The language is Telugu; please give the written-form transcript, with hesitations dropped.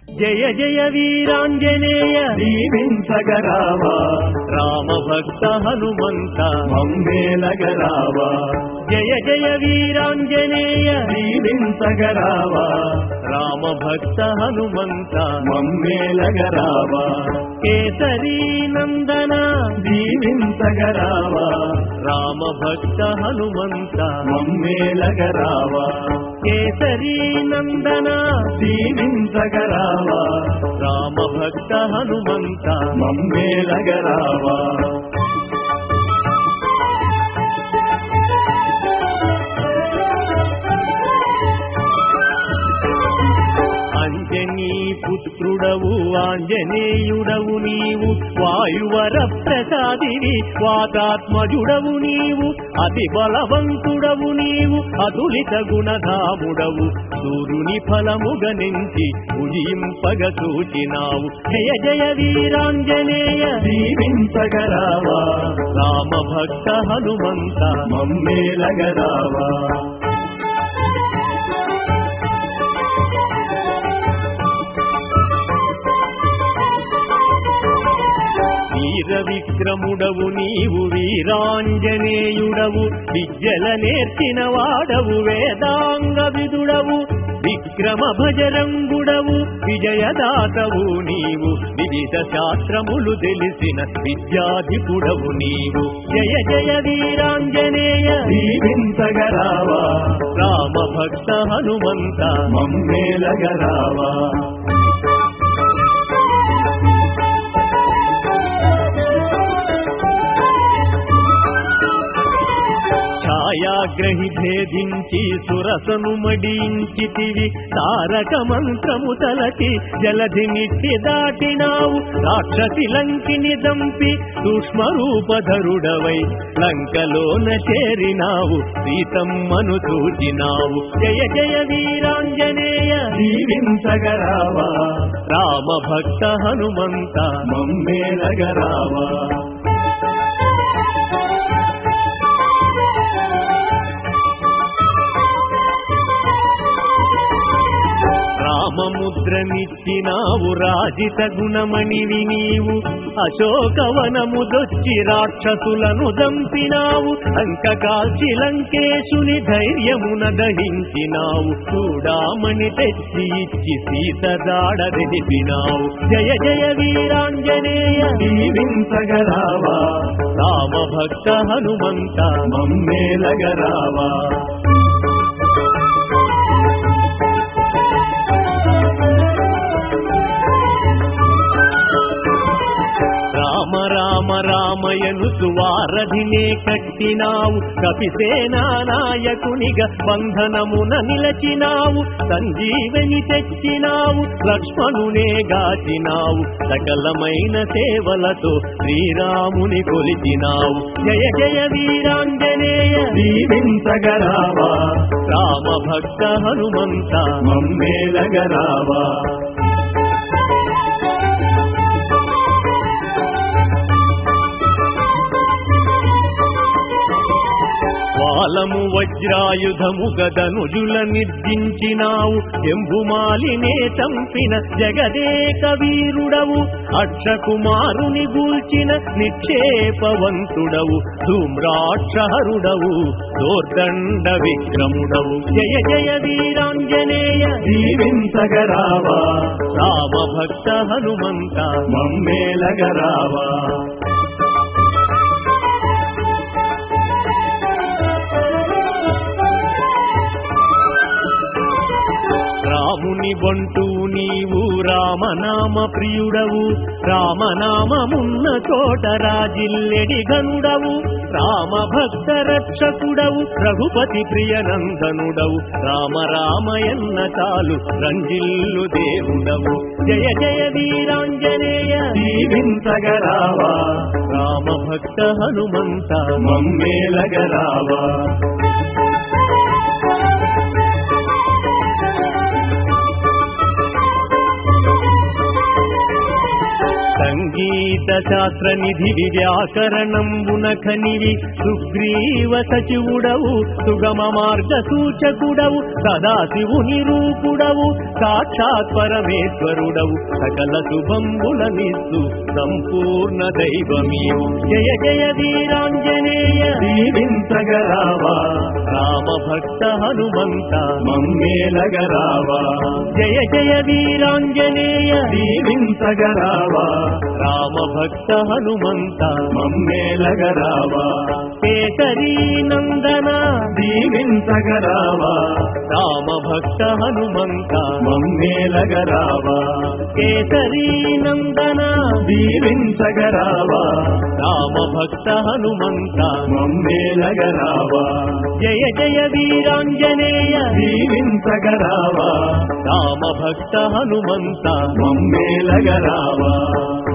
జయ జయ వీరాంజనేయ దీవించగరావా రామ భక్త హనుమంత మమ్మేలగరావా జయ జయ వీరాంజనేయ దీవించగరావా రామ భక్త హనుమంత మమ్మేలగరావా కేసరీ నందన దీవించగరావా రామ భక్త హనుమంత మమ్మేలగరావా కేసరీ నందన దీవించగరావా రామ భక్త హనుమంత మమ్మేలగరావా అంజనీ పుత్రుడవు ఆంజనేయుడవు నీవు వాయువర ప్రసాదివి వాతాత్మజుడవు నీవు అతి బలవంతుడవు నీవు అతులిత గుణధాముడవు సూర్యుని ఫలముగనించి ఉదయింపగ సూచినావు జయ జయ వీరాంజనేయ దీవించగరావా రామ భక్త హనుమంత మమ్మేలగరావా వీర విక్రముడవు నీవు వీరాంజనేయుడవు విద్యల నేర్చిన వాడవు వేదాంగ విదుడవు విక్రమ భజరంగుడవు విజయదాతవు నీవు వివిధ శాస్త్రములు తెలిసిన విద్యాధిపుడవు నీవు జయ జయ వీరాంజనేయ దీవించగరావా రామ భక్త హనుమంత మమ్మేలగరావా ఛాయాగ్రహి భేదించి సురసను మడించితివి తారక మంత్రము తలచి జలధి నిట్టి దాటినావు రాక్షసి లంకిని దంపి సూక్ష్మరూపధరుడవై లంకలోన చేరినావు సీతమ్మను చూచినావు జయ జయ వీరాంజనేయ దీవించగరావా రామ భక్త హనుమంత మమ్మేలగరావా రామముద్రనిచ్చినావు రాజిత గుణమణివి నీవు అశోకవనముదొచ్చి రాక్షసులను దంపినావు అంకకాల్చి లంకేశుని ధైర్యమున దహించినావు చూడామణి తెచ్చి ఇచ్చి సీత దాడ తెలిపినావు జయ జయ వీరాంజనేయ దీవించగరావా రామ భక్త హనుమంత మమ్మేలగరావా రామ రామ రామయను సువారధినే కట్టినావు కపిసేనా నాయకునిగా బంధనమున నిలచినావు సంజీవని తెచ్చినావు లక్ష్మణునే గాచినావు సకలమైన సేవలతో శ్రీరాముని కొలిచినావు జయ జయ వీరాంజనేయ దీవించగరావా రామ భక్త హనుమంత మమ్మేలగరావా వాలము వజ్రాయుధము గదనుజుల నిర్జించినావు ఎంబుమాలినే చంపిన జగదేక వీరుడవు అక్షకుమారుని గూల్చిన నిక్షేపవంతుడవు ధూమ్రాక్షహరుడవు దోర్దండ విక్రముడవు జయ జయ వీరాంజనేయ దీవించగరావా రామ భక్త హనుమంత మమ్మేలగరావా రాముని బంటూ నీవు రామనామ ప్రియుడవు రామనామమున్న చోట రాజిల్లెడి గనుడవు రామ భక్త రక్షకుడవు రఘుపతి ప్రియనందనుడవు రామ రామయన్న చాలు రంజిల్లు దేవుడవు జయ జయ వీరాంజనేయ దీవించగరావా రామ భక్త హనుమంత మమ్మేలగరావా సంగీత గీత శాస్త్ర నిధివి వ్యాకరణంబున ఖనివి సుగ్రీవ సచివుడవు సుగమ మార్గ సూచకుడవు సదాశివుని రూపుడవు సాక్షాత్ పరమేశ్వరుడవు సకల శుభంబులనిస్తు సంపూర్ణ దైవమీవు జయ జయ వీరాంజనేయ దీవించగరావా రామ భక్త హనుమంత మమ్మేలగరావా జయ జయ వీరాంజనేయ దీవించగరావా రామ భక్త హనుమంత మమ్మేలగరావా కేసరీ నందన దీవించగరావా రామ భక్త హనుమంత మమ్మేలగరావా కేసరీ నందన దీవించగరావా రామ భక్త హనుమంత మమ్మేలగరావా జయ జయ వీరాంజనేయ దీవించగరావా రామ భక్త హనుమంత మమ్మేలగరావా